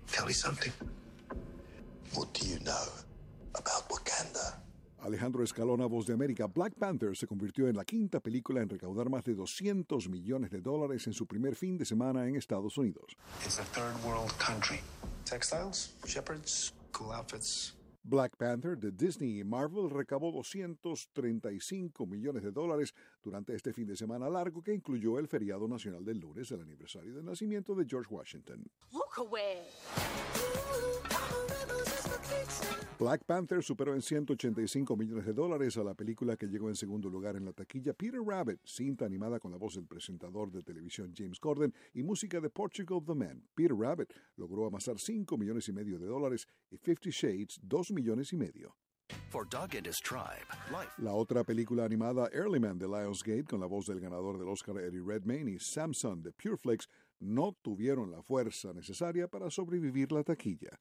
Tell me something. What do you know about Wakanda? Alejandro Escalona, Voz de América. Black Panther se convirtió en la quinta película en recaudar más de $200 millones en su primer fin de semana en Estados Unidos. It's a third world country. Textiles, shepherds, cool outfits. Black Panther de Disney y Marvel recabó $235 millones durante este fin de semana largo que incluyó el feriado nacional del lunes, el aniversario del nacimiento de George Washington. Look away. Black Panther superó en $185 millones a la película que llegó en segundo lugar en la taquilla Peter Rabbit, cinta animada con la voz del presentador de televisión James Corden y música de Portugal The Man. Peter Rabbit logró amasar $5,5 millones y 50 Shades $2,5 millones. For Doug and his tribe, life. La otra película animada, Early Man de Lionsgate, con la voz del ganador del Oscar Eddie Redmayne y Samson de Pure Flakes, no tuvieron la fuerza necesaria para sobrevivir la taquilla.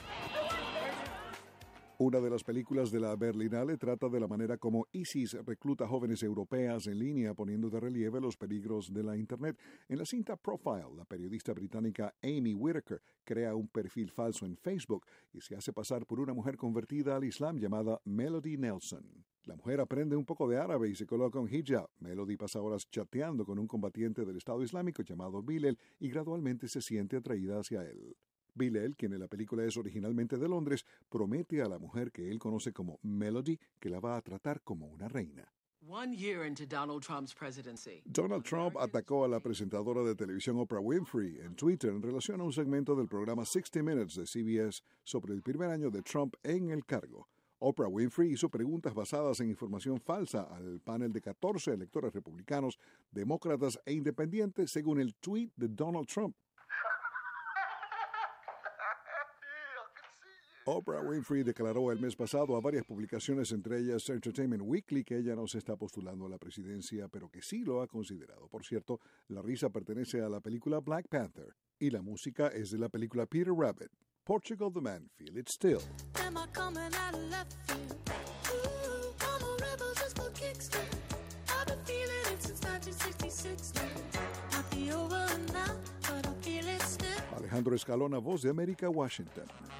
Una de las películas de la Berlinale trata de la manera como ISIS recluta jóvenes europeas en línea, poniendo de relieve los peligros de la Internet. En la cinta Profile, la periodista británica Amy Whitaker crea un perfil falso en Facebook y se hace pasar por una mujer convertida al Islam llamada Melody Nelson. La mujer aprende un poco de árabe y se coloca un hijab. Melody pasa horas chateando con un combatiente del Estado Islámico llamado Bilal y gradualmente se siente atraída hacia él. Bilal, quien en la película es originalmente de Londres, promete a la mujer que él conoce como Melody que la va a tratar como una reina. 1 year into Donald Trump's presidency. Donald Trump atacó a la presentadora de televisión Oprah Winfrey en Twitter en relación a un segmento del programa 60 Minutes de CBS sobre el primer año de Trump en el cargo. Oprah Winfrey hizo preguntas basadas en información falsa al panel de 14 electores republicanos, demócratas e independientes según el tweet de Donald Trump. Oprah Winfrey declaró el mes pasado a varias publicaciones, entre ellas Entertainment Weekly, que ella no se está postulando a la presidencia, pero que sí lo ha considerado. Por cierto, la risa pertenece a la película Black Panther y la música es de la película Peter Rabbit. Portugal The Man, Feel It Still. Am I coming out of left field? Ooh, I'm a rebel just for kicks. I've been feeling it since 1966 now. Might be over now, but I feel it still. Alejandro Escalona, Voz de América, Washington.